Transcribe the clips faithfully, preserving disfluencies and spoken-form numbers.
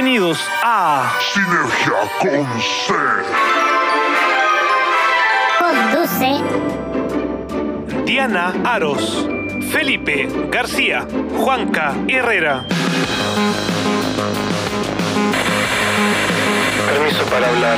Bienvenidos a Sinergia con C. Conduce Diana Aros, Felipe García, Juanca Herrera. Permiso para hablar.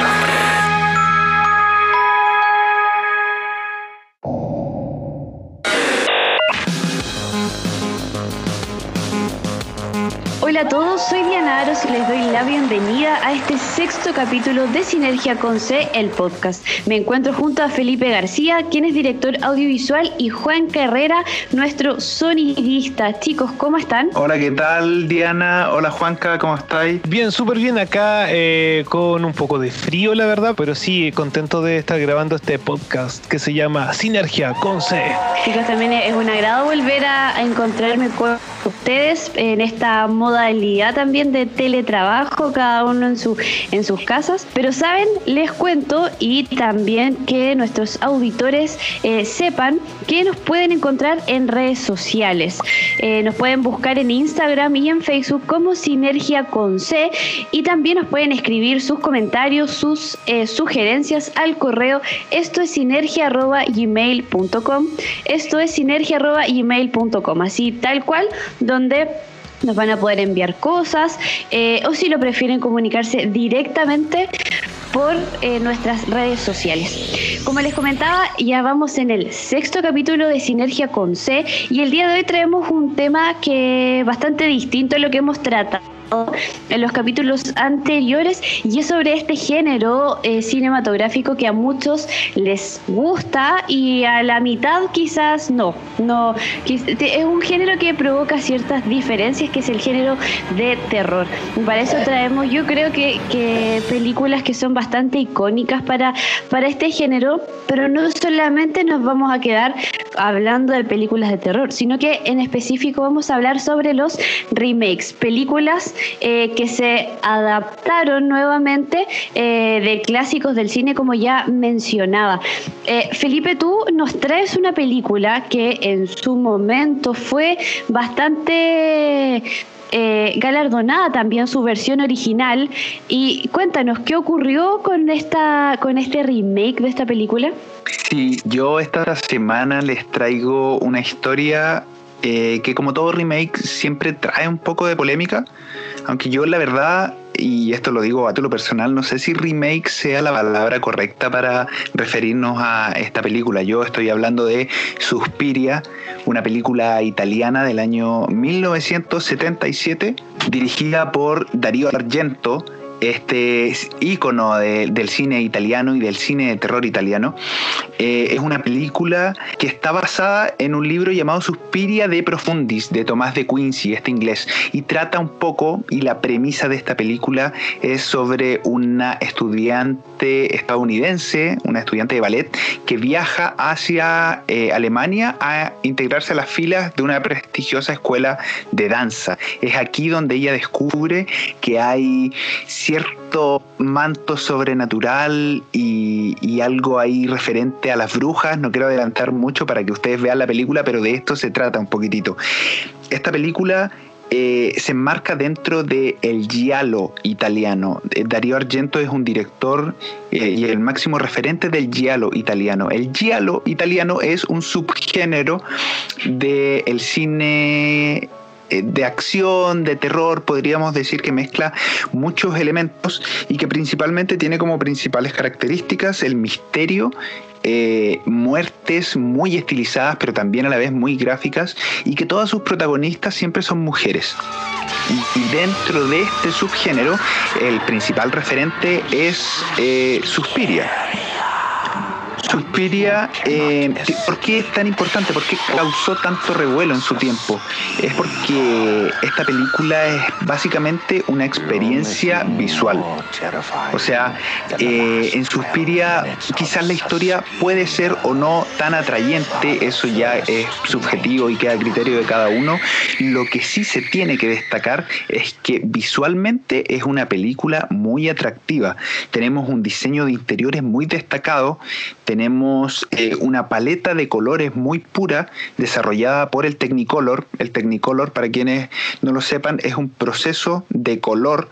Hola a todos, soy Diana Aros y les doy la bienvenida a este sexto capítulo de Sinergia con C, el podcast. Me encuentro junto a Felipe García, quien es director audiovisual, y Juan Herrera, nuestro sonidista. Chicos, ¿cómo están? Hola, ¿qué tal, Diana? Hola, Juanca, ¿cómo estáis? Bien, súper bien acá, eh, con un poco de frío, la verdad, pero sí, contento de estar grabando este podcast que se llama Sinergia con C. Chicos, también es un agrado volver a, a encontrarme con ustedes en esta modalidad también de teletrabajo, cada uno en su en sus casas. Pero saben, les cuento, y también que nuestros auditores eh, sepan que nos pueden encontrar en redes sociales. Eh, nos pueden buscar en Instagram y en Facebook como Sinergia con C, y también nos pueden escribir sus comentarios, sus eh, sugerencias al correo esto es sinergia arroba gmail punto com. Esto es sinergia arroba gmail punto com, así tal cual, donde nos van a poder enviar cosas, eh, o si lo prefieren, comunicarse directamente por eh, nuestras redes sociales. Como les comentaba, ya vamos en el sexto capítulo de Sinergia con C, y el día de hoy traemos un tema que es bastante distinto a lo que hemos tratado en los capítulos anteriores, y es sobre este género eh, cinematográfico que a muchos les gusta y a la mitad quizás no, no es un género que provoca ciertas diferencias, que es el género de terror. Para eso traemos, yo creo que, que películas que son bastante icónicas para, para este género, pero no solamente nos vamos a quedar hablando de películas de terror, sino que en específico vamos a hablar sobre los remakes, películas Eh, que se adaptaron nuevamente eh, de clásicos del cine, como ya mencionaba. Eh, Felipe, tú nos traes una película que en su momento fue bastante eh, galardonada, también su versión original, y cuéntanos, ¿qué ocurrió con esta con este remake de esta película? Sí, yo esta semana les traigo una historia eh, que, como todo remake, siempre trae un poco de polémica. Aunque yo, la verdad, y esto lo digo a título personal, no sé si remake sea la palabra correcta para referirnos a esta película. Yo estoy hablando de Suspiria, una película italiana del año mil novecientos setenta y siete, dirigida por Dario Argento, este ícono de, del cine italiano y del cine de terror italiano. Eh, es una película que está basada en un libro llamado Suspiria de Profundis, de Tomás de Quincy, este inglés, y trata un poco, y la premisa de esta película es sobre una estudiante estadounidense, una estudiante de ballet, que viaja hacia eh, Alemania a integrarse a las filas de una prestigiosa escuela de danza. Es aquí donde ella descubre que hay cierto manto sobrenatural y, y algo ahí referente a las brujas. No quiero adelantar mucho para que ustedes vean la película, pero de esto se trata un poquitito. Esta película eh, se enmarca dentro del giallo italiano. Dario Argento es un director eh, y el máximo referente del giallo italiano. El giallo italiano es un subgénero del cine de acción, de terror, podríamos decir, que mezcla muchos elementos y que principalmente tiene como principales características el misterio, eh, muertes muy estilizadas pero también a la vez muy gráficas, y que todas sus protagonistas siempre son mujeres. Y, y dentro de este subgénero el principal referente es eh, Suspiria. Suspiria, eh, ¿por qué es tan importante? ¿Por qué causó tanto revuelo en su tiempo? Es porque esta película es básicamente una experiencia visual. O sea, eh, en Suspiria quizás la historia puede ser o no tan atrayente, eso ya es subjetivo y queda a criterio de cada uno. Lo que sí se tiene que destacar es que visualmente es una película muy atractiva. Tenemos un diseño de interiores muy destacado, tenemos eh, una paleta de colores muy pura desarrollada por el Technicolor. El Technicolor, para quienes no lo sepan, es un proceso de color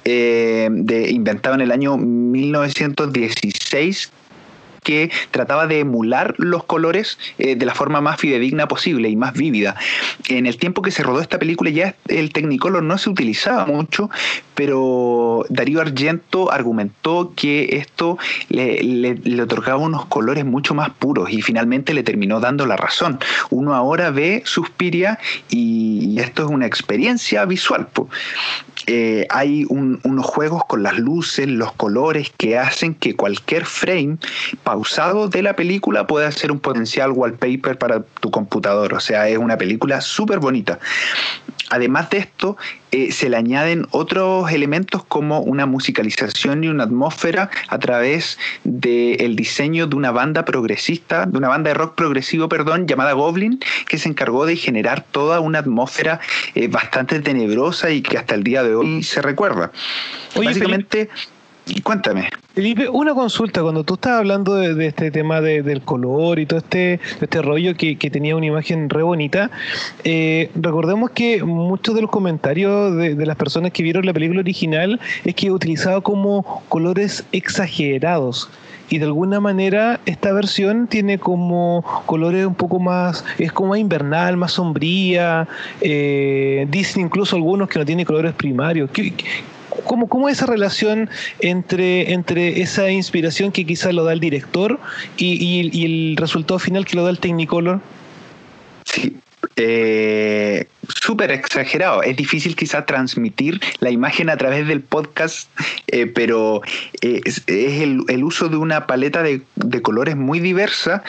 eh, de, inventado en el año mil novecientos dieciséis, que trataba de emular los colores eh, de la forma más fidedigna posible y más vívida. En el tiempo que se rodó esta película ya el Technicolor no se utilizaba mucho, pero Darío Argento argumentó que esto le, le, le otorgaba unos colores mucho más puros y finalmente le terminó dando la razón. Uno ahora ve Suspiria y, y esto es una experiencia visual, po. Eh, hay un, unos juegos con las luces, los colores que hacen que cualquier frame pausado de la película pueda ser un potencial wallpaper para tu computador. O sea, es una película súper bonita. Además de esto, eh, se le añaden otros elementos como una musicalización y una atmósfera a través del diseño de una banda progresista, de una banda de rock progresivo, perdón, llamada Goblin, que se encargó de generar toda una atmósfera eh, bastante tenebrosa y que hasta el día de hoy se recuerda. Oye, básicamente... Felipe. Cuéntame. Felipe, una consulta. Cuando tú estabas hablando de, de este tema de, del color y todo este, este rollo que, que tenía una imagen re bonita, eh, recordemos que muchos de los comentarios de, de las personas que vieron la película original es que utilizaba como colores exagerados. Y de alguna manera esta versión tiene como colores un poco más, es como más invernal, más sombría. Eh, dicen incluso algunos que no tiene colores primarios. ¿Qué, ¿Cómo, ¿Cómo es esa relación entre, entre esa inspiración que quizás lo da el director y, y, y el resultado final que lo da el Technicolor? Sí, eh, súper exagerado. Es difícil quizás transmitir la imagen a través del podcast, eh, pero eh, es, es el, el uso de una paleta de, de colores muy diversa,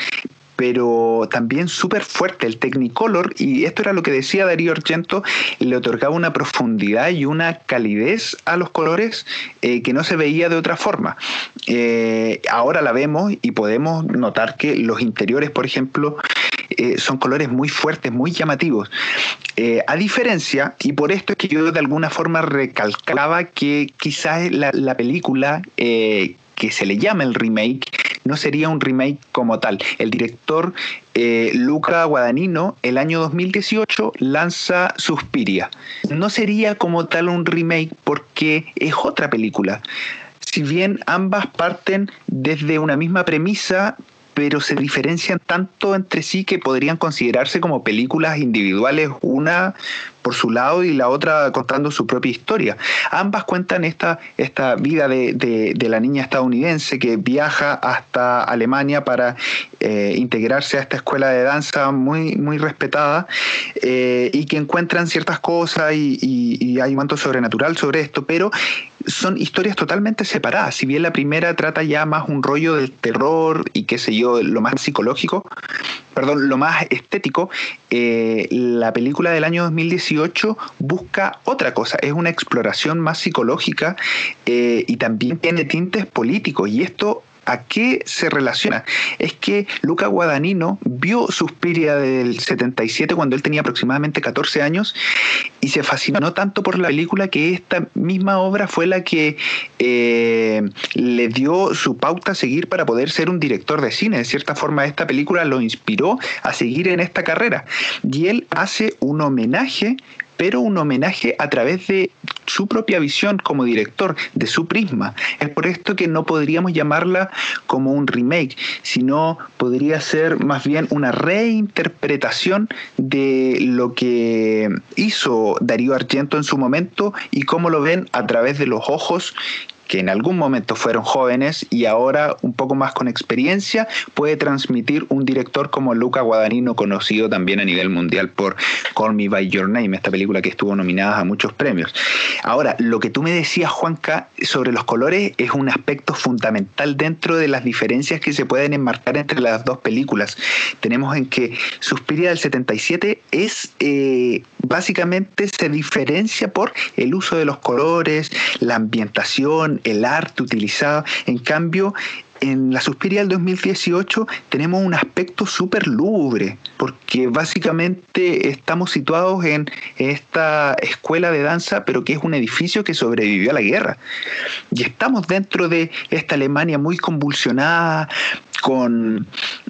pero también súper fuerte. El Technicolor, y esto era lo que decía Darío Argento, le otorgaba una profundidad y una calidez a los colores eh, que no se veía de otra forma. Eh, ahora la vemos y podemos notar que los interiores, por ejemplo, eh, son colores muy fuertes, muy llamativos. Eh, a diferencia, y por esto es que yo de alguna forma recalcaba que quizás la, la película eh, que se le llama el remake, no sería un remake como tal. El director eh, Luca Guadagnino, el año dos mil dieciocho, lanza Suspiria. No sería como tal un remake porque es otra película. Si bien ambas parten desde una misma premisa, pero se diferencian tanto entre sí que podrían considerarse como películas individuales, una por su lado y la otra contando su propia historia. Ambas cuentan esta, esta vida de, de, de la niña estadounidense que viaja hasta Alemania para eh, integrarse a esta escuela de danza muy, muy respetada eh, y que encuentran ciertas cosas y, y, y hay un manto sobrenatural sobre esto, pero son historias totalmente separadas. Si bien la primera trata ya más un rollo del terror y qué sé yo, lo más psicológico, perdón, lo más estético, eh, la película del año dos mil dieciocho busca otra cosa, es una exploración más psicológica eh, y también tiene tintes políticos, y esto ¿a qué se relaciona? Es que Luca Guadagnino vio Suspiria del setenta y siete cuando él tenía aproximadamente catorce años y se fascinó tanto por la película que esta misma obra fue la que eh, le dio su pauta a seguir para poder ser un director de cine. De cierta forma, esta película lo inspiró a seguir en esta carrera. Y él hace un homenaje, pero un homenaje a través de su propia visión como director, de su prisma. Es por esto que no podríamos llamarla como un remake, sino podría ser más bien una reinterpretación de lo que hizo Darío Argento en su momento y cómo lo ven a través de los ojos que en algún momento fueron jóvenes y ahora un poco más con experiencia puede transmitir un director como Luca Guadagnino, conocido también a nivel mundial por Call Me By Your Name, esta película que estuvo nominada a muchos premios. Ahora, lo que tú me decías, Juanca, sobre los colores es un aspecto fundamental dentro de las diferencias que se pueden enmarcar entre las dos películas. Tenemos en que Suspiria del setenta y siete es eh, básicamente se diferencia por el uso de los colores, la ambientación, el arte utilizado. En cambio, en la Suspiria del dos mil dieciocho tenemos un aspecto súper lúgubre, porque básicamente estamos situados en esta escuela de danza, pero que es un edificio que sobrevivió a la guerra. Y estamos dentro de esta Alemania muy convulsionada, con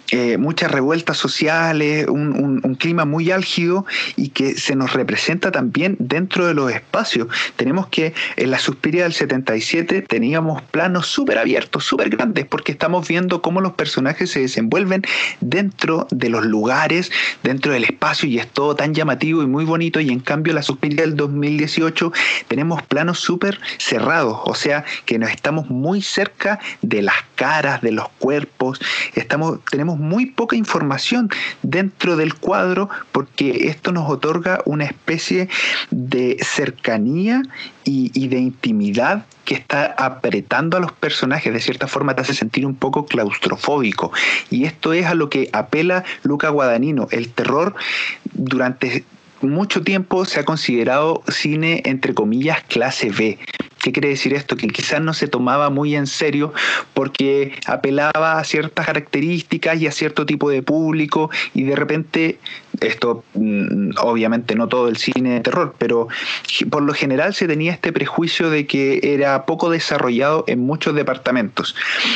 eh, muchas revueltas sociales, un, un, un clima muy álgido y que se nos representa también dentro de los espacios. Tenemos que en la Suspiria del setenta y siete teníamos planos súper abiertos, súper grandes, porque estamos viendo cómo los personajes se desenvuelven dentro de los lugares, dentro del espacio, y es todo tan llamativo y muy bonito. Y en cambio la Suspiria del dos mil dieciocho tenemos planos súper cerrados, o sea que nos estamos muy cerca de las caras, de los cuerpos, estamos, tenemos muy poca información dentro del cuadro, porque esto nos otorga una especie de cercanía y, y de intimidad que está apretando a los personajes. De cierta forma te hace sentir un poco claustrofóbico, y esto es a lo que apela Luca Guadagnino. El terror durante mucho tiempo se ha considerado cine entre comillas clase B. ¿Qué quiere decir esto? Que quizás no se tomaba muy en serio porque apelaba a ciertas características y a cierto tipo de público, y de repente, esto obviamente no todo el cine de terror, pero por lo general se tenía este prejuicio de que era poco desarrollado en muchos departamentos.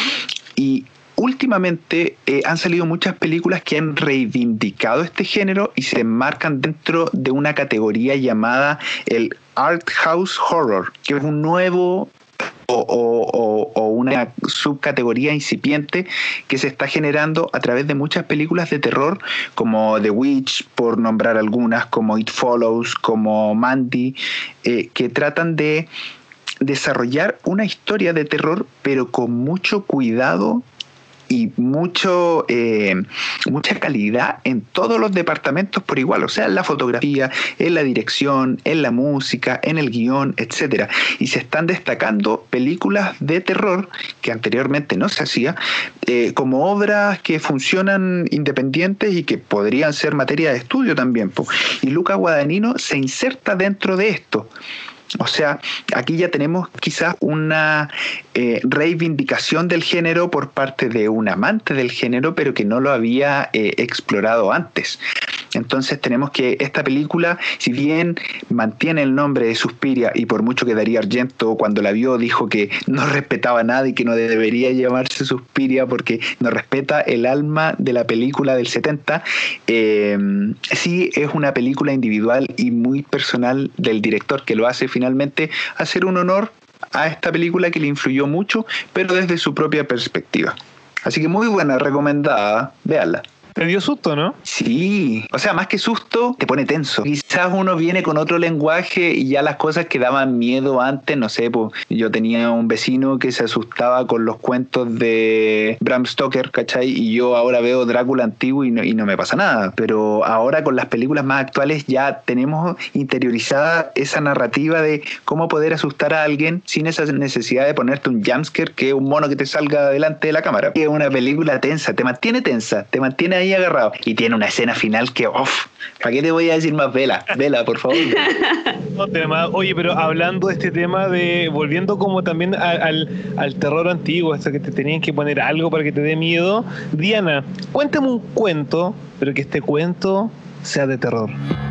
Y últimamente eh, han salido muchas películas que han reivindicado este género y se enmarcan dentro de una categoría llamada el Art House Horror, que es un nuevo o, o, o una subcategoría incipiente que se está generando a través de muchas películas de terror, como The Witch, por nombrar algunas, como It Follows, como Mandy, eh, que tratan de desarrollar una historia de terror, pero con mucho cuidado y mucho eh, mucha calidad en todos los departamentos por igual, o sea, en la fotografía, en la dirección, en la música, en el guión, etcétera. Y se están destacando películas de terror que anteriormente no se hacía, eh, como obras que funcionan independientes y que podrían ser materia de estudio también, po. Y Luca Guadagnino se inserta dentro de esto. O sea, aquí ya tenemos quizás una eh, reivindicación del género por parte de un amante del género, pero que no lo había eh, explorado antes. Entonces tenemos que esta película, si bien mantiene el nombre de Suspiria, y por mucho que Darío Argento cuando la vio dijo que no respetaba nada y que no debería llamarse Suspiria porque no respeta el alma de la película del setenta, eh, sí es una película individual y muy personal del director, que lo hace finalmente hacer un honor a esta película que le influyó mucho, pero desde su propia perspectiva. Así que muy buena, recomendada, véanla. Te dio susto, ¿no? Sí, o sea, más que susto, te pone tenso. Quizás uno viene con otro lenguaje y ya las cosas que daban miedo antes, no sé, pues yo tenía un vecino que se asustaba con los cuentos de Bram Stoker, ¿cachai? Y yo ahora veo Drácula antiguo y no, y no me pasa nada. Pero ahora con las películas más actuales ya tenemos interiorizada esa narrativa de cómo poder asustar a alguien sin esa necesidad de ponerte un jumpscare, que es un mono que te salga delante de la cámara. Es una película tensa, te mantiene tensa, te mantiene ahí agarrado, y tiene una escena final que, uff, ¿para qué te voy a decir más? Vela, vela, por favor. No, tema. Oye, pero hablando de este tema de, volviendo como también a, al, al terror antiguo, esto que te tenían que poner algo para que te dé miedo, Diana, cuéntame un cuento, pero que este cuento sea de terror.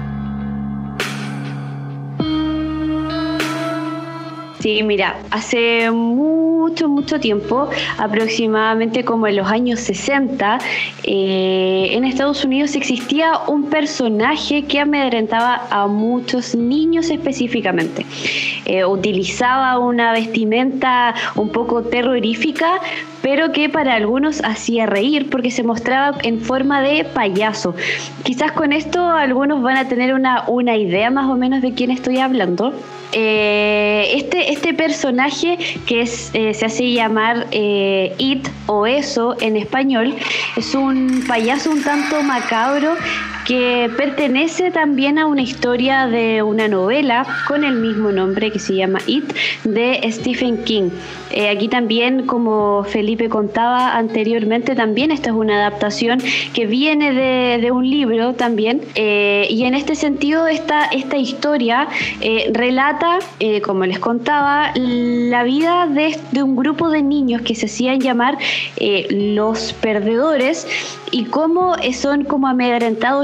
Sí, mira, hace mucho, mucho tiempo, aproximadamente como en los años sesenta, eh, en Estados Unidos existía un personaje que amedrentaba a muchos niños específicamente. Eh, utilizaba una vestimenta un poco terrorífica, pero que para algunos hacía reír porque se mostraba en forma de payaso. Quizás con esto algunos van a tener una, una idea más o menos de quién estoy hablando. Eh, este, este personaje que es, eh, se hace llamar eh, It o Eso en español, es un payaso un tanto macabro que pertenece también a una historia de una novela con el mismo nombre que se llama It, de Stephen King. Eh, aquí también, como Felipe contaba anteriormente, también esta es una adaptación que viene de, de un libro también, eh, y en este sentido esta, esta historia eh, relata, eh, como les contaba, la vida de, de un grupo de niños que se hacían llamar eh, los perdedores, y cómo son como amedrentados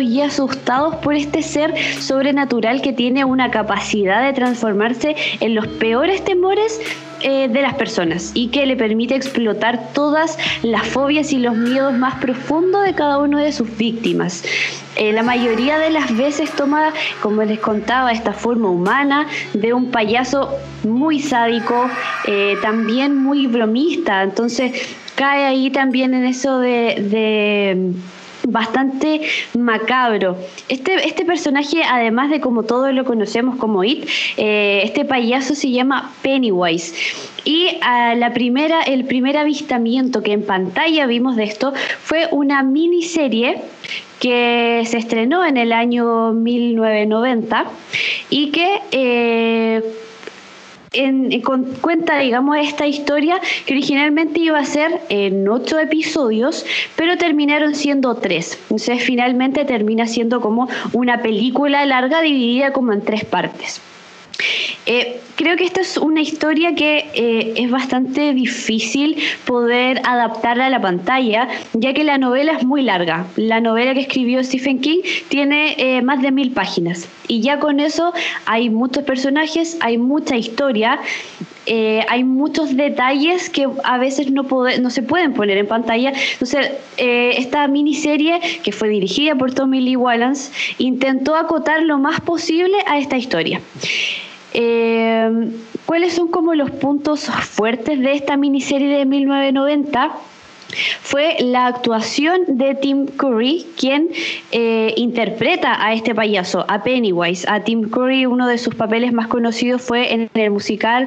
y asustados por este ser sobrenatural que tiene una capacidad de transformarse en los peores temores eh, de las personas y que le permite explotar todas las fobias y los miedos más profundos de cada uno de sus víctimas. Eh, la mayoría de las veces toma, como les contaba, esta forma humana de un payaso muy sádico, eh, también muy bromista. Entonces cae ahí también en eso de... de bastante macabro. Este, este personaje, además de como todos lo conocemos como It, eh, este payaso se llama Pennywise. Y a la primera, el primer avistamiento que en pantalla vimos de esto fue una miniserie que se estrenó en el año mil novecientos noventa y que eh, En, en, con, cuenta, digamos, esta historia que originalmente iba a ser en ocho episodios, pero terminaron siendo tres. Entonces, finalmente termina siendo como una película larga dividida como en tres partes. Eh, creo que esta es una historia que eh, es bastante difícil poder adaptarla a la pantalla, ya que la novela es muy larga. La novela que escribió Stephen King tiene eh, más de mil páginas y ya con eso hay muchos personajes, hay mucha historia, eh, hay muchos detalles que a veces no, pode- no se pueden poner en pantalla. Entonces, eh, esta miniserie, que fue dirigida por Tommy Lee Wallace, intentó acotar lo más posible a esta historia. Eh, ¿Cuáles son como los puntos fuertes de esta miniserie de mil novecientos noventa? Fue la actuación de Tim Curry, quien eh, interpreta a este payaso, a Pennywise. A Tim Curry, uno de sus papeles más conocidos fue en el musical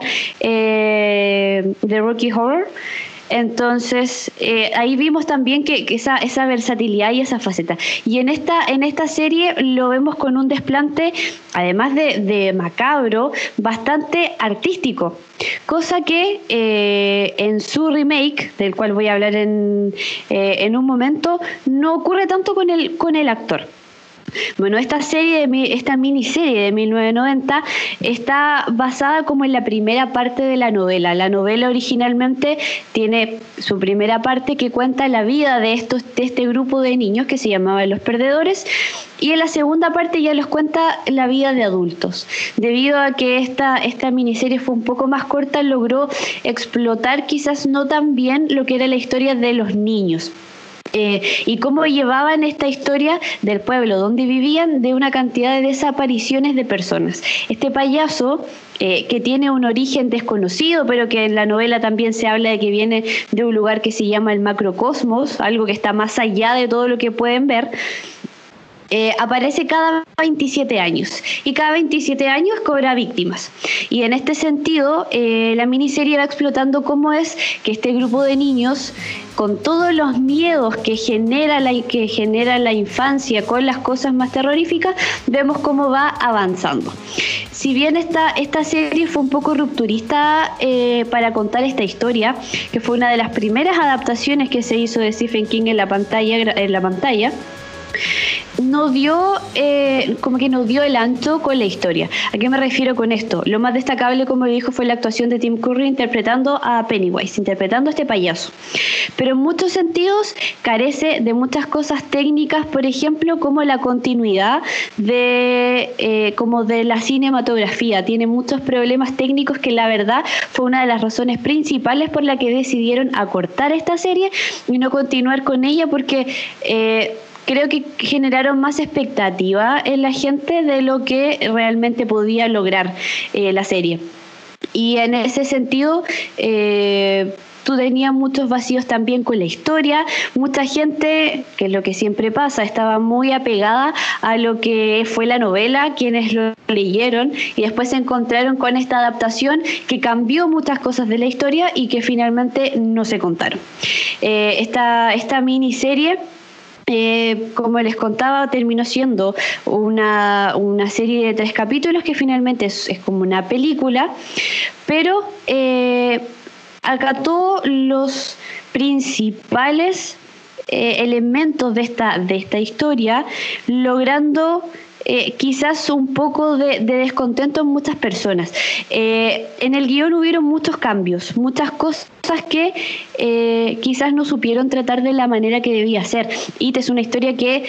eh, de Rocky Horror. Entonces, eh, ahí vimos también que, que esa, esa versatilidad y esa faceta. Y en esta, en esta serie lo vemos con un desplante, además de, de macabro, bastante artístico. Cosa que eh, en su remake, del cual voy a hablar en, eh, en un momento, no ocurre tanto con el, con el actor. Bueno, esta serie, de, esta miniserie de mil novecientos noventa está basada como en la primera parte de la novela. La novela originalmente tiene su primera parte que cuenta la vida de, estos, de este grupo de niños que se llamaban Los Perdedores, y en la segunda parte ya les cuenta la vida de adultos. Debido a que esta, esta miniserie fue un poco más corta, logró explotar quizás no tan bien lo que era la historia de los niños. Eh, y cómo llevaban esta historia del pueblo donde vivían, de una cantidad de desapariciones de personas. Este payaso, eh, que tiene un origen desconocido, pero que en la novela también se habla de que viene de un lugar que se llama el macrocosmos, algo que está más allá de todo lo que pueden ver, Eh, aparece cada veintisiete años y cada veintisiete años cobra víctimas. Y en este sentido, eh, la miniserie va explotando cómo es que este grupo de niños, con todos los miedos que genera la, que genera la infancia con las cosas más terroríficas, vemos cómo va avanzando. Si bien esta, esta serie fue un poco rupturista eh, para contar esta historia, que fue una de las primeras adaptaciones que se hizo de Stephen King en la pantalla, en la pantalla no dio, eh, como que no dio el ancho con la historia. ¿A qué me refiero con esto? Lo más destacable, como le dijo, fue la actuación de Tim Curry interpretando a Pennywise, interpretando a este payaso. Pero en muchos sentidos carece de muchas cosas técnicas, por ejemplo, como la continuidad de, eh, como de la cinematografía. Tiene muchos problemas técnicos que la verdad fue una de las razones principales por la que decidieron acortar esta serie y no continuar con ella, porque eh, creo que generaron más expectativa en la gente de lo que realmente podía lograr eh, la serie. Y en ese sentido, eh, tú tenías muchos vacíos también con la historia. Mucha gente, que es lo que siempre pasa, estaba muy apegada a lo que fue la novela, quienes lo leyeron, y después se encontraron con esta adaptación que cambió muchas cosas de la historia y que finalmente no se contaron. Eh, esta, esta miniserie, Eh, como les contaba, terminó siendo una, una serie de tres capítulos que finalmente es, es como una película, pero eh, acató los principales eh, elementos de esta, de esta historia, logrando Eh, quizás un poco de, de descontento en muchas personas. Eh, en el guión hubieron muchos cambios, muchas cosas que eh, quizás no supieron tratar de la manera que debía ser. It es una historia que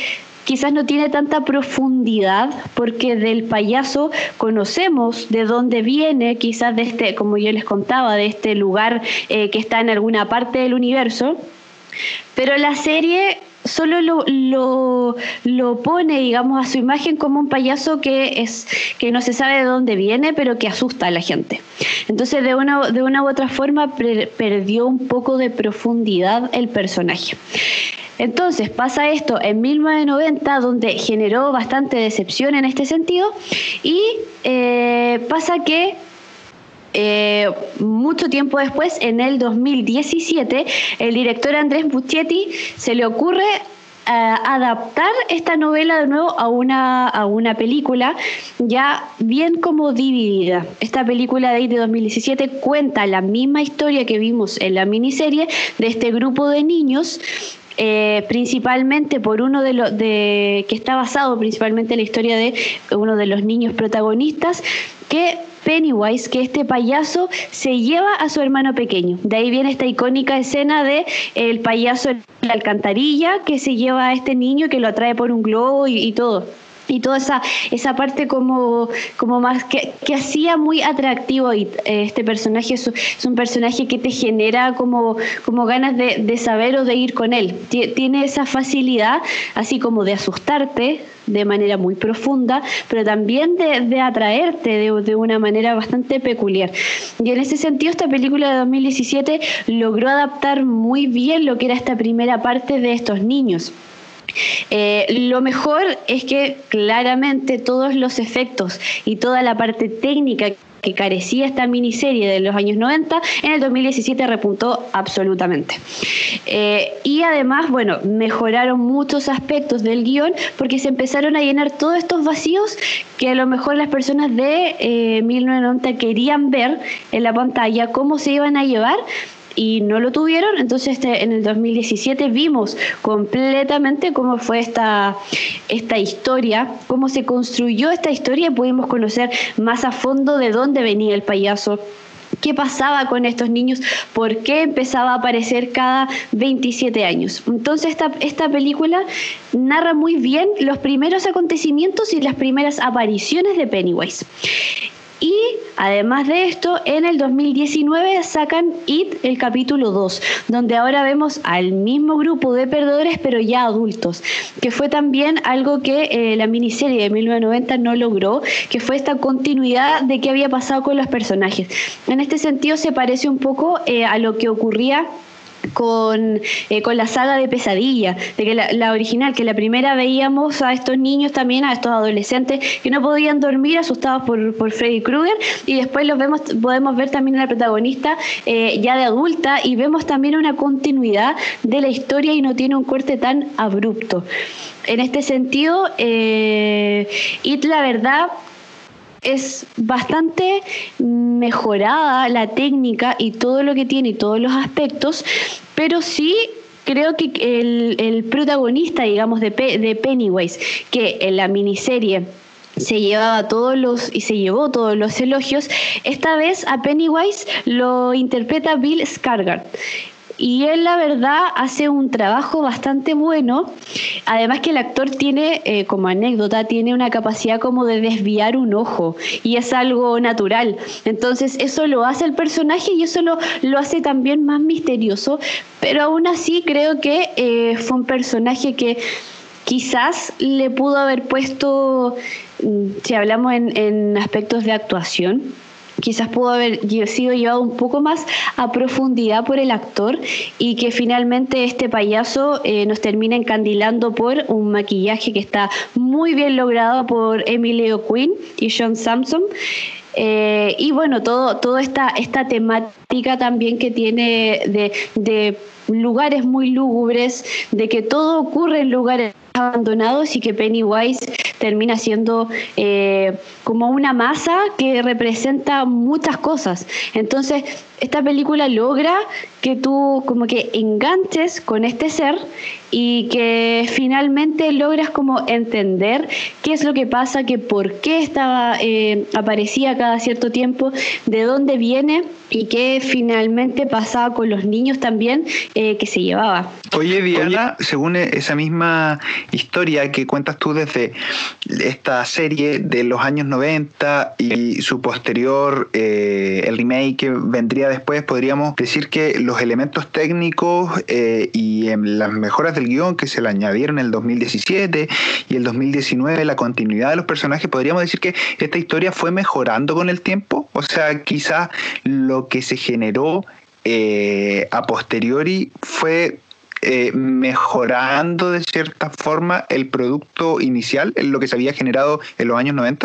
quizás no tiene tanta profundidad, porque del payaso conocemos de dónde viene, quizás de este, como yo les contaba, de este lugar eh, que está en alguna parte del universo, pero la serie solo lo, lo, lo pone, digamos, a su imagen como un payaso que es que no se sabe de dónde viene, pero que asusta a la gente. Entonces, de una, de una u otra forma, per, perdió un poco de profundidad el personaje. Entonces pasa esto en mil novecientos noventa, donde generó bastante decepción en este sentido, y eh, pasa que eh, mucho tiempo después, en el dos mil diecisiete, el director Andrés Muschietti se le ocurre Uh, adaptar esta novela de nuevo a una, a una película ya bien como dividida. Esta película de, de dos mil diecisiete cuenta la misma historia que vimos en la miniserie de este grupo de niños, eh, principalmente por uno de los de que está basado principalmente en la historia de uno de los niños protagonistas, que Pennywise, que este payaso se lleva a su hermano pequeño. De ahí viene esta icónica escena de el payaso en la alcantarilla que se lleva a este niño, que lo atrae por un globo y, y todo. Y toda esa, esa parte como, como más que, que hacía muy atractivo y eh, este personaje es, es un personaje que te genera como, como ganas de, de saber o de ir con él. Tiene esa facilidad así como de asustarte de manera muy profunda, pero también de, de atraerte de, de una manera bastante peculiar. Y en ese sentido, esta película de dos mil diecisiete logró adaptar muy bien lo que era esta primera parte de estos niños. Eh, lo mejor es que claramente todos los efectos y toda la parte técnica que carecía esta miniserie de los años noventa, en el dos mil diecisiete repuntó absolutamente. Eh, y además, bueno, mejoraron muchos aspectos del guión porque se empezaron a llenar todos estos vacíos que a lo mejor las personas de eh, mil novecientos noventa querían ver en la pantalla, cómo se iban a llevar, y no lo tuvieron. Entonces este, en el dos mil diecisiete vimos completamente cómo fue esta, esta historia, cómo se construyó esta historia, y pudimos conocer más a fondo de dónde venía el payaso, qué pasaba con estos niños, por qué empezaba a aparecer cada veintisiete años. Entonces esta, esta película narra muy bien los primeros acontecimientos y las primeras apariciones de Pennywise. Y además de esto, en el dos mil diecinueve sacan It, el capítulo dos, donde ahora vemos al mismo grupo de perdedores, pero ya adultos, que fue también algo que eh, la miniserie de mil novecientos noventa no logró, que fue esta continuidad de qué había pasado con los personajes. En este sentido se parece un poco eh, a lo que ocurría con, eh, con la saga de Pesadilla, de que la, la original, que la primera veíamos a estos niños también, a estos adolescentes que no podían dormir asustados por, por Freddy Krueger, y después los vemos, podemos ver también a la protagonista eh, ya de adulta, y vemos también una continuidad de la historia y no tiene un corte tan abrupto. En este sentido, eh, It, la verdad, es bastante mejorada la técnica y todo lo que tiene y todos los aspectos, pero sí creo que el, el protagonista, digamos, de, Pe- de Pennywise, que en la miniserie se llevaba todos los y se llevó todos los elogios, esta vez a Pennywise lo interpreta Bill Skarsgård. Y él, la verdad, hace un trabajo bastante bueno. Además que el actor tiene, eh, como anécdota, tiene una capacidad como de desviar un ojo. Y es algo natural. Entonces eso lo hace el personaje y eso lo, lo hace también más misterioso. Pero aún así creo que eh, fue un personaje que quizás le pudo haber puesto, si hablamos en, en aspectos de actuación, quizás pudo haber sido llevado un poco más a profundidad por el actor, y que finalmente este payaso eh, nos termina encandilando por un maquillaje que está muy bien logrado por Emily O'Quinn y John Sampson. Eh, y bueno, todo, toda esta, esta temática también que tiene de, de lugares muy lúgubres, de que todo ocurre en lugares abandonados y que Pennywise termina siendo eh, como una masa que representa muchas cosas. Entonces esta película logra que tú como que enganches con este ser y que finalmente logras como entender qué es lo que pasa, que por qué estaba eh, aparecía cada cierto tiempo, de dónde viene y qué finalmente pasaba con los niños también, eh, que se llevaba. Oye, Diana, según esa misma historia que cuentas tú desde esta serie de los años noventa y su posterior, eh, el remake que vendría después, podríamos decir que los elementos técnicos eh, y en las mejoras del guión que se le añadieron en el dos mil diecisiete y el dos mil diecinueve, la continuidad de los personajes, podríamos decir que esta historia fue mejorando con el tiempo. O sea, quizás lo que se generó eh, a posteriori fue eh, mejorando de cierta forma el producto inicial, en lo que se había generado en los años noventa.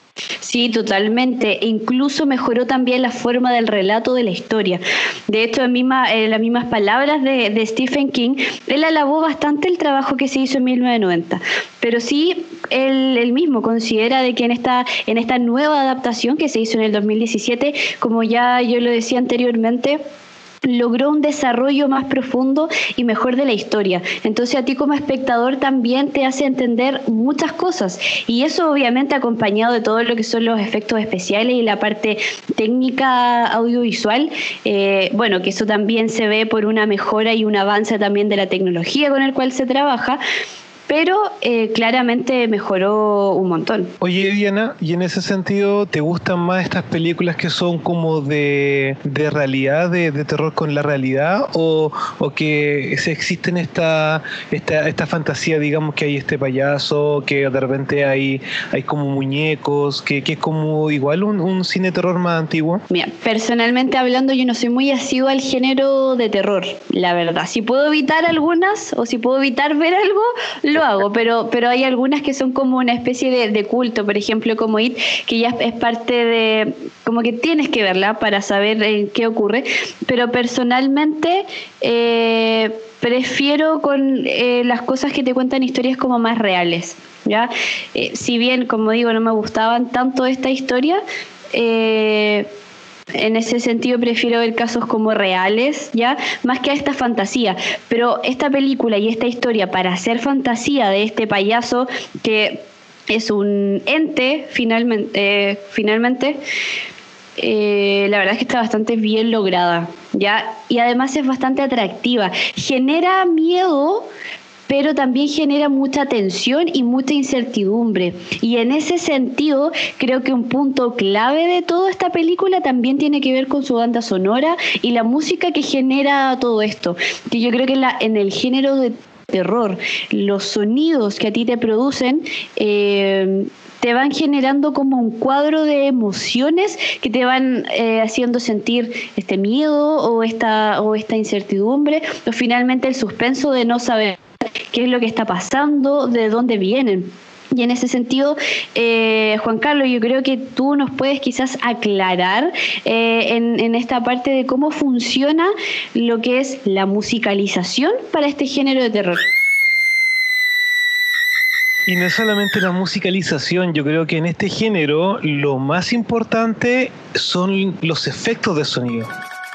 Sí, totalmente. E incluso mejoró también la forma del relato de la historia. De hecho, en, misma, en las mismas palabras de, de Stephen King, él alabó bastante el trabajo que se hizo en mil novecientos noventa. Pero sí, él, él mismo considera de que en esta, en esta nueva adaptación que se hizo en el dos mil diecisiete, como ya yo lo decía anteriormente, logró un desarrollo más profundo y mejor de la historia. Entonces a ti como espectador también te hace entender muchas cosas, y eso obviamente acompañado de todo lo que son los efectos especiales y la parte técnica audiovisual, eh, bueno, que eso también se ve por una mejora y un avance también de la tecnología con el cual se trabaja, pero eh, claramente mejoró un montón. Oye, Diana, y en ese sentido, ¿te gustan más estas películas que son como de, de realidad, de, de terror con la realidad, o, o que se existen esta, esta esta fantasía, digamos, que hay este payaso, que de repente hay, hay como muñecos, que, que es como igual un, un cine de terror más antiguo? Mira, personalmente hablando, yo no soy muy asidua al género de terror, la verdad. Si puedo evitar algunas, o si puedo evitar ver algo, lo hago, pero pero hay algunas que son como una especie de, de culto, por ejemplo como It, que ya es parte de, como que tienes que verla para saber eh, qué ocurre, pero personalmente eh, prefiero con eh, las cosas que te cuentan historias como más reales, ¿ya? Eh, si bien, como digo, no me gustaban tanto esta historia, eh, en ese sentido prefiero ver casos como reales, ya, más que a esta fantasía. Pero esta película y esta historia, para hacer fantasía de este payaso que es un ente finalmente, eh, finalmente eh, la verdad es que está bastante bien lograda, ya, y además es bastante atractiva. Genera miedo, pero también genera mucha tensión y mucha incertidumbre. Y en ese sentido, creo que un punto clave de toda esta película también tiene que ver con su banda sonora y la música que genera todo esto. Que yo creo que en, la, en el género de terror, los sonidos que a ti te producen eh, te van generando como un cuadro de emociones que te van eh, haciendo sentir este miedo o esta, o esta incertidumbre, o finalmente el suspenso de no saber qué es lo que está pasando, de dónde vienen. Y en ese sentido, eh, Juan Carlos, yo creo que tú nos puedes quizás aclarar eh, en, en esta parte de cómo funciona lo que es la musicalización para este género de terror. Y no solamente la musicalización, yo creo que en este género lo más importante son los efectos de sonido.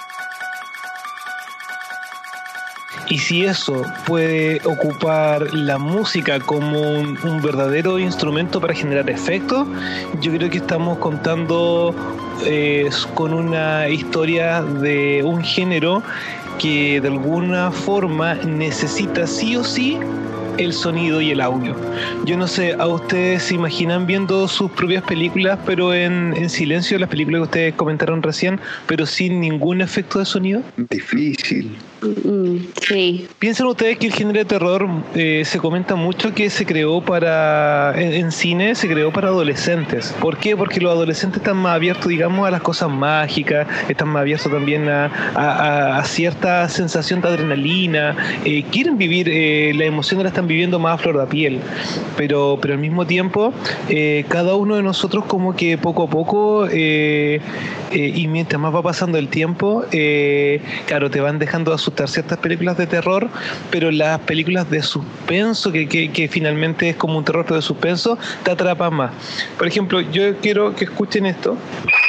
Y si eso puede ocupar la música como un, un verdadero instrumento para generar efectos, yo creo que estamos contando eh, con una historia de un género que de alguna forma necesita sí o sí el sonido y el audio. Yo no sé, ¿a ustedes se imaginan viendo sus propias películas, pero en, en silencio, las películas que ustedes comentaron recién, pero sin ningún efecto de sonido? Difícil. Mm, sí. ¿Piensan ustedes que el género de terror eh, se comenta mucho que se creó para, en, en cine, se creó para adolescentes? ¿Por qué? Porque los adolescentes están más abiertos, digamos, a las cosas mágicas, están más abiertos también a, a, a cierta sensación de adrenalina, eh, quieren vivir, eh, las emociones las están viviendo más a flor de piel, pero, pero al mismo tiempo, eh, cada uno de nosotros como que poco a poco, eh, eh, y mientras más va pasando el tiempo, eh, claro, te van dejando asustar ciertas películas de terror, pero las películas de suspenso, que, que, que finalmente es como un terror pero de suspenso, te atrapan más. Por ejemplo, yo quiero que escuchen esto.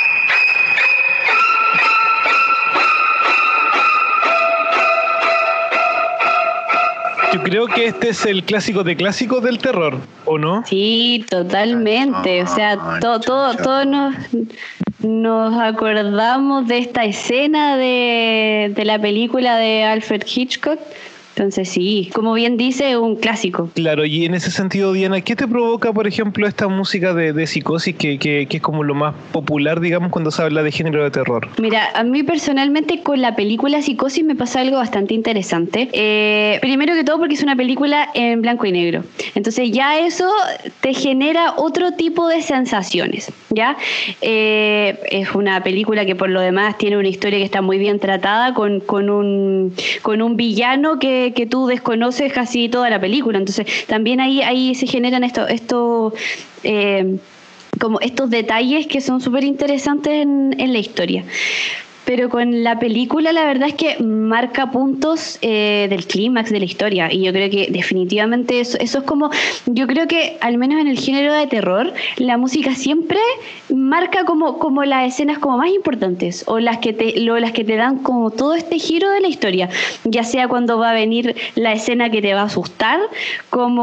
Yo creo que este es el clásico de clásicos del terror, ¿o no? Sí, totalmente. O sea, todo, todo, todo nos, nos acordamos de esta escena de, de la película de Alfred Hitchcock. Entonces sí, como bien dice, un clásico. Claro, y en ese sentido, Diana, ¿qué te provoca, por ejemplo, esta música de, de Psicosis que, que, que es como lo más popular, digamos, cuando se habla de género de terror? Mira, a mí personalmente con la película Psicosis me pasa algo bastante interesante. Eh, primero que todo porque es una película en blanco y negro. Entonces ya eso te genera otro tipo de sensaciones, ¿ya? Eh, es una película que por lo demás tiene una historia que está muy bien tratada con, con, un, con un villano que que tú desconoces casi toda la película, entonces también ahí, ahí se generan estos esto, eh, como estos detalles que son súper interesantes en, en la historia. Pero con la película la verdad es que marca puntos eh, del clímax de la historia, y yo creo que definitivamente eso, eso es como, yo creo que al menos en el género de terror la música siempre marca como, como las escenas como más importantes, o las que te lo, las que te dan como todo este giro de la historia, ya sea cuando va a venir la escena que te va a asustar, como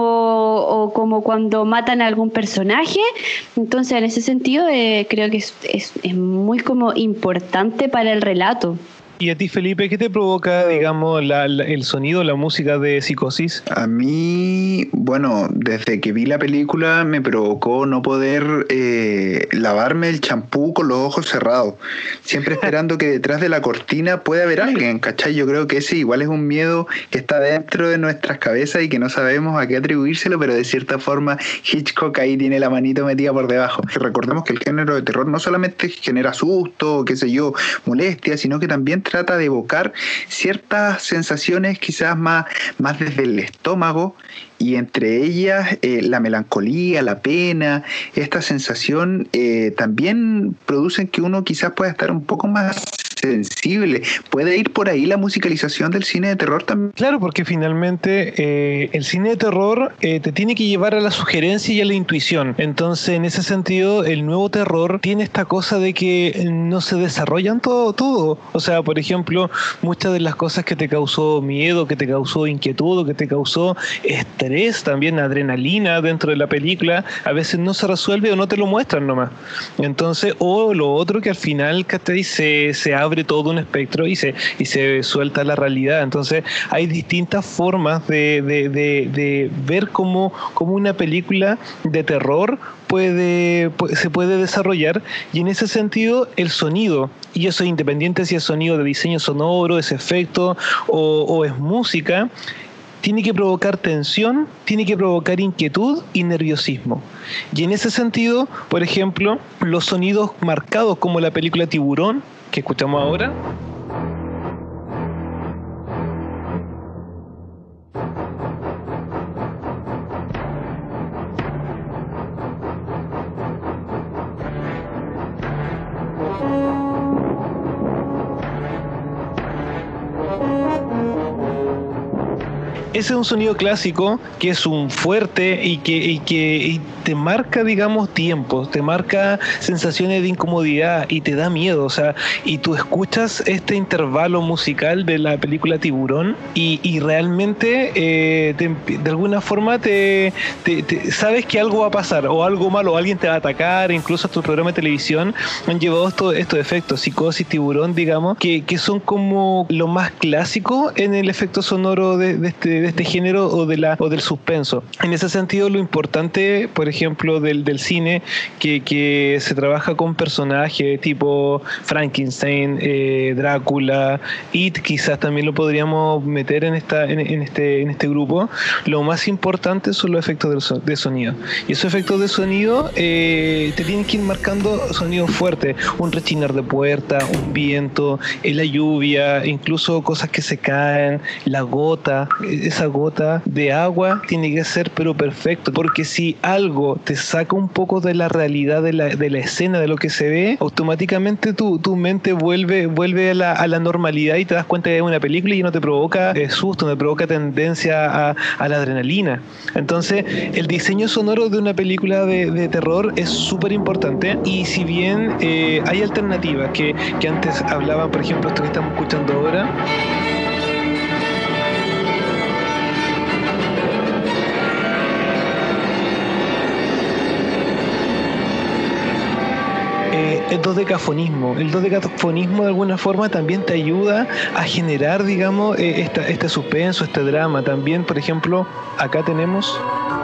o como cuando matan a algún personaje. Entonces en ese sentido eh, creo que es, es, es muy como importante para el relato. ¿Y a ti, Felipe, qué te provoca, digamos, la, la, el sonido, la música de Psicosis? A mí, bueno, desde que vi la película me provocó no poder eh, lavarme el champú con los ojos cerrados, siempre esperando que detrás de la cortina pueda haber alguien, ¿cachai? Yo creo que ese igual es un miedo que está dentro de nuestras cabezas y que no sabemos a qué atribuírselo, pero de cierta forma Hitchcock ahí tiene la manito metida por debajo. Recordemos que el género de terror no solamente genera susto, qué sé yo, molestia, sino que también trata de evocar ciertas sensaciones quizás más, más desde el estómago, y entre ellas eh, la melancolía, la pena, esta sensación eh, también producen que uno quizás pueda estar un poco más sensible. ¿Puede ir por ahí la musicalización del cine de terror también? Claro, porque finalmente eh, el cine de terror eh, te tiene que llevar a la sugerencia y a la intuición. Entonces, en ese sentido, el nuevo terror tiene esta cosa de que no se desarrollan todo, todo. O sea, por ejemplo, muchas de las cosas que te causó miedo, que te causó inquietud, que te causó estrés, también adrenalina dentro de la película, a veces no se resuelve o no te lo muestran nomás. Entonces, o lo otro que al final, ¿cachai? Se, se abre todo un espectro y se, y se suelta la realidad. Entonces hay distintas formas de, de, de, de ver cómo, cómo una película de terror puede, se puede desarrollar, y en ese sentido el sonido, y eso es independiente si es sonido de diseño sonoro, es efecto o, o es música, tiene que provocar tensión, tiene que provocar inquietud y nerviosismo. Y en ese sentido, por ejemplo, los sonidos marcados como la película Tiburón, que escuchamos ahora, ese es un sonido clásico que es un fuerte y que, y que y te marca, digamos, tiempos, te marca sensaciones de incomodidad y te da miedo, o sea, y tú escuchas este intervalo musical de la película Tiburón y, y realmente eh, te, de alguna forma te, te, te sabes que algo va a pasar o algo malo, o alguien te va a atacar, incluso hasta tu programa de televisión han llevado estos, estos efectos, Psicosis, Tiburón, digamos, que, que son como lo más clásico en el efecto sonoro de, de este de este género o de la o del suspenso. En ese sentido, lo importante, por ejemplo, del, del cine, que, que se trabaja con personajes tipo Frankenstein, eh, Drácula, It, quizás también lo podríamos meter en esta en, en este en este grupo. Lo más importante son los efectos de, so, de sonido. Y esos efectos de sonido eh, te tienen que ir marcando sonidos fuertes, un rechinar de puerta, un viento, la lluvia, incluso cosas que se caen, la gota. Esa gota de agua tiene que ser pero perfecto, porque si algo te saca un poco de la realidad de la, de la escena, de lo que se ve, automáticamente tu, tu mente vuelve, vuelve a, la, a la normalidad y te das cuenta que es una película y no te provoca eh, susto, no te provoca tendencia a, a la adrenalina. Entonces el diseño sonoro de una película de, de terror es súper importante, y si bien eh, hay alternativas que, que antes hablaban, por ejemplo esto que estamos escuchando ahora, eh, el dodecafonismo. El dodecafonismo de alguna forma también te ayuda a generar, digamos, eh, esta, este suspenso, este drama. También, por ejemplo, acá tenemos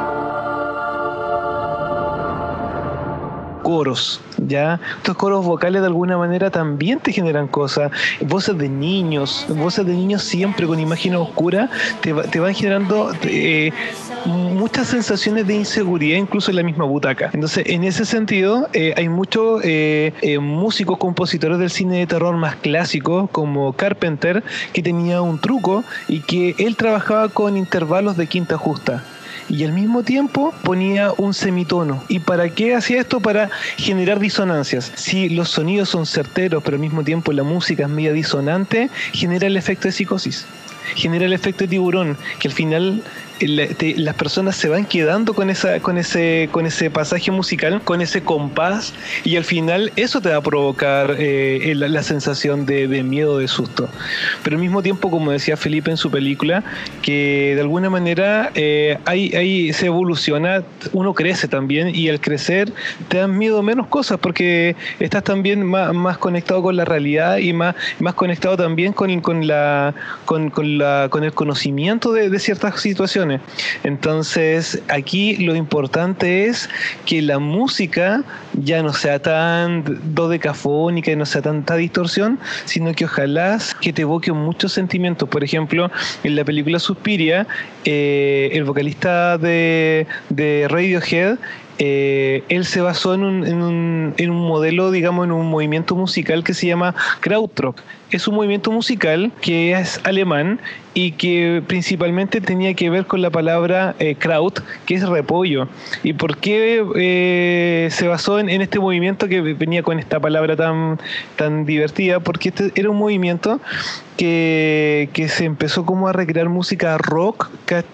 coros, ¿ya? Estos coros vocales de alguna manera también te generan cosas. Voces de niños, voces de niños siempre con imágenes oscuras te, va, te van generando eh, muchas sensaciones de inseguridad, incluso en la misma butaca. Entonces, en ese sentido, eh, hay muchos eh, eh, músicos, compositores del cine de terror más clásicos, como Carpenter, que tenía un truco y que él trabajaba con intervalos de quinta justa. Y al mismo tiempo ponía un semitono. ¿Y para qué hacía esto? Para generar disonancias. Si los sonidos son certeros, pero al mismo tiempo la música es media disonante, genera el efecto de psicosis. Genera el efecto de tiburón, que al final la, te, las personas se van quedando con esa, con ese, con ese pasaje musical, con ese compás, y al final eso te va a provocar eh, la, la sensación de, de miedo, de susto. Pero al mismo tiempo, como decía Felipe en su película, que de alguna manera eh, hay, hay, se evoluciona, uno crece también, y al crecer te dan miedo menos cosas, porque estás también más, más conectado con la realidad y más, más conectado también con, con la con, con la con el conocimiento de, de ciertas situaciones. Entonces, aquí lo importante es que la música ya no sea tan dodecafónica y no sea tanta distorsión, sino que ojalá que te evoque muchos sentimientos. Por ejemplo, en la película Suspiria, eh, el vocalista de, de Radiohead, Eh, él se basó en un, en, un, en un modelo, digamos, en un movimiento musical que se llama Krautrock. Es un movimiento musical que es alemán y que principalmente tenía que ver con la palabra eh, Kraut, que es repollo. ¿Y por qué eh, se basó en, en este movimiento que venía con esta palabra tan, tan divertida? Porque este era un movimiento que, que se empezó como a recrear música rock,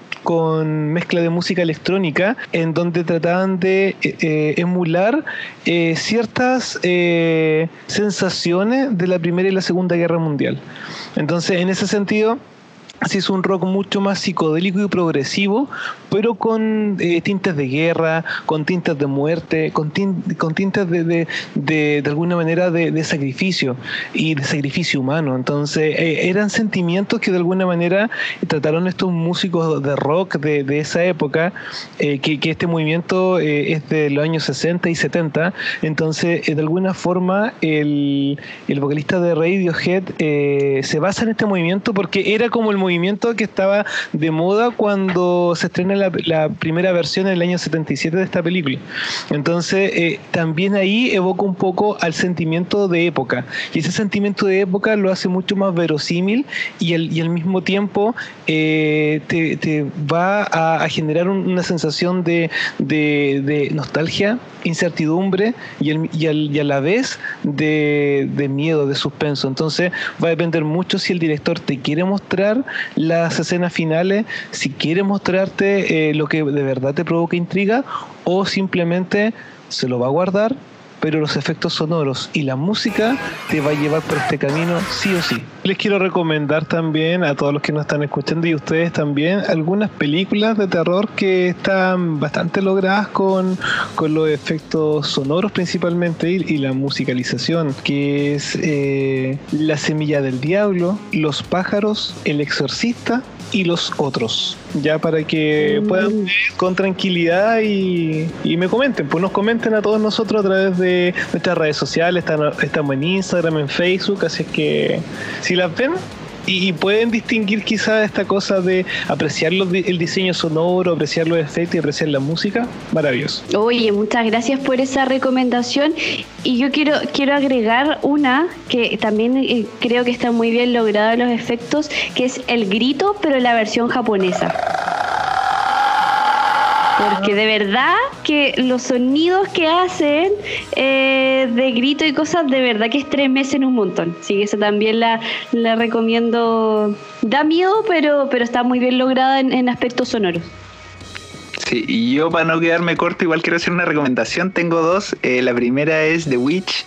con mezcla de música electrónica, en donde trataban de eh, emular eh, ciertas eh, sensaciones de la Primera y la Segunda Guerra Mundial. Entonces, en ese sentido, así es un rock mucho más psicodélico y progresivo, pero con eh, tintes de guerra, con tintes de muerte, con, tin, con tintes de, de, de, de alguna manera de, de sacrificio y de sacrificio humano. Entonces eh, eran sentimientos que de alguna manera trataron estos músicos de rock de, de esa época, eh, que, que este movimiento eh, es de los años sesenta y setenta. Entonces eh, de alguna forma el, el vocalista de Radiohead eh, se basa en este movimiento porque era como el movimiento que estaba de moda cuando se estrena la, la primera versión en el año setenta y siete de esta película. Entonces eh, también ahí evoca un poco al sentimiento de época, y ese sentimiento de época lo hace mucho más verosímil, y, el, y al mismo tiempo eh, te, te va a, a generar un, una sensación de, de, de nostalgia, incertidumbre y, el, y, al, y a la vez de, de miedo, de suspenso. Entonces va a depender mucho si el director te quiere mostrar las escenas finales, si quiere mostrarte eh, lo que de verdad te provoca intriga, o simplemente se lo va a guardar, pero los efectos sonoros y la música te va a llevar por este camino sí o sí. Les quiero recomendar también a todos los que nos están escuchando y a ustedes también algunas películas de terror que están bastante logradas con, con los efectos sonoros principalmente y, y la musicalización, que es eh, La Semilla del Diablo, Los Pájaros, El Exorcista y Los Otros, ya para que puedan ver con tranquilidad y, y me comenten, pues nos comenten a todos nosotros a través de nuestras redes sociales. Estamos, estamos en Instagram, en Facebook, así es que si las ven y, y pueden distinguir quizás esta cosa de apreciar los, el diseño sonoro, apreciar los efectos y apreciar la música, maravilloso. Oye, muchas gracias por esa recomendación, y yo quiero quiero agregar una que también eh, creo que está muy bien lograda los efectos, que es El Grito, pero en la versión japonesa. Porque de verdad que los sonidos que hacen eh, de grito y cosas, de verdad que estremecen un montón. Así que esa también la, la recomiendo. Da miedo, pero, pero está muy bien lograda en, en aspectos sonoros. Sí, y yo para no quedarme corto, igual quiero hacer una recomendación. Tengo dos. Eh, la primera es The Witch,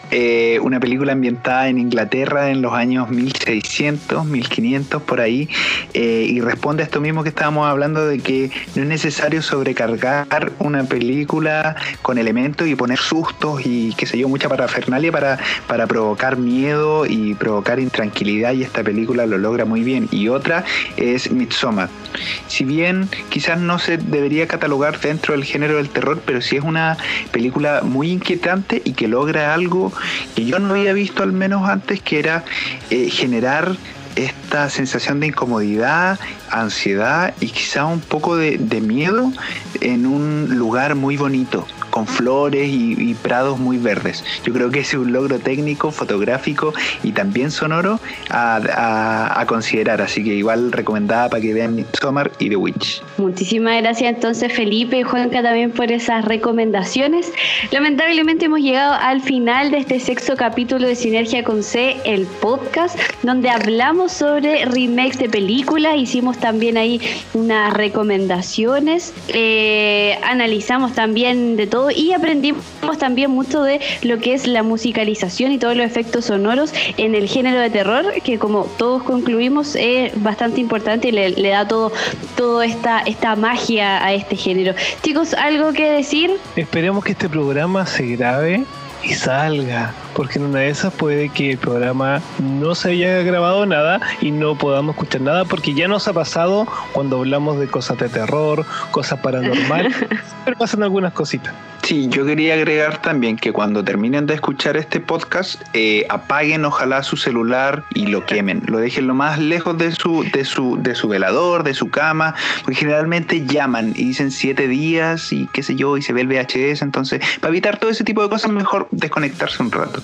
eh, una película ambientada en Inglaterra en los años mil seiscientos, mil quinientos, por ahí, eh, y responde a esto mismo que estábamos hablando de que no es necesario sobrecargar una película con elementos y poner sustos y qué sé yo, mucha parafernalia para, para provocar miedo y provocar intranquilidad, y esta película lo logra muy bien. Y otra es Midsommar. Si bien quizás no se debería catalogar dentro del género del terror, pero sí es una película muy inquietante y que logra algo que yo no había visto al menos antes, que era eh, generar esta sensación de incomodidad, ansiedad y quizá un poco de, de miedo en un lugar muy bonito, con flores y, y prados muy verdes. Yo creo que ese es un logro técnico, fotográfico y también sonoro a, a, a considerar, así que igual recomendada para que vean Midsommar y The Witch. Muchísimas gracias entonces Felipe y Juanca también por esas recomendaciones. Lamentablemente hemos llegado al final de este sexto capítulo de Sinergia con C, el podcast, donde hablamos sobre remakes de películas, hicimos también ahí unas recomendaciones, eh, analizamos también de todo y aprendimos también mucho de lo que es la musicalización y todos los efectos sonoros en el género de terror, que como todos concluimos es bastante importante y le, le da todo, todo esta, esta magia a este género. Chicos, ¿algo que decir? Esperemos que este programa se grabe y salga, porque en una de esas puede que el programa no se haya grabado nada y no podamos escuchar nada, porque ya nos ha pasado cuando hablamos de cosas de terror, cosas paranormales, pero pasan algunas cositas. Sí, yo quería agregar también que cuando terminen de escuchar este podcast, eh, apaguen ojalá su celular y lo quemen, lo dejen lo más lejos de su, de su, de su velador, de su cama, porque generalmente llaman y dicen siete días y qué sé yo, y se ve el V H S, entonces para evitar todo ese tipo de cosas mejor desconectarse un rato.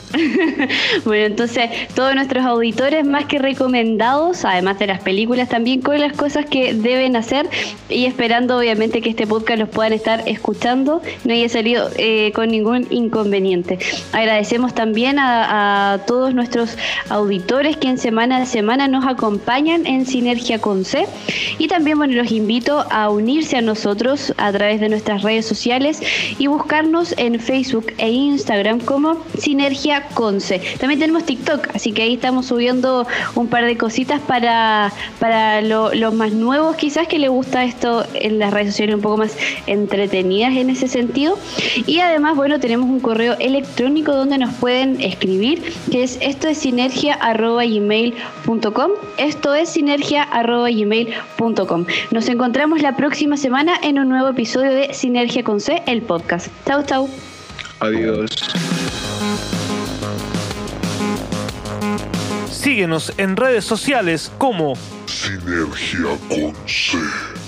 Bueno, entonces todos nuestros auditores más que recomendados, además de las películas, también con las cosas que deben hacer, y esperando obviamente que este podcast los puedan estar escuchando, no haya salido eh, con ningún inconveniente. Agradecemos también a, a todos nuestros auditores que en semana a semana nos acompañan en Sinergia con C, y también bueno, los invito a unirse a nosotros a través de nuestras redes sociales y buscarnos en Facebook e Instagram como Sinergia con C. También tenemos TikTok, así que ahí estamos subiendo un par de cositas para, para lo, los más nuevos quizás que les gusta esto en las redes sociales un poco más entretenidas en ese sentido. Y además, bueno, tenemos un correo electrónico donde nos pueden escribir, que es esto es sinergia arroba gmail punto com. Esto es sinergia arroba gmail punto com. Nos encontramos la próxima semana en un nuevo episodio de Sinergia con C, el podcast. Chau, chau. Adiós. Síguenos en redes sociales como Sinergia con C.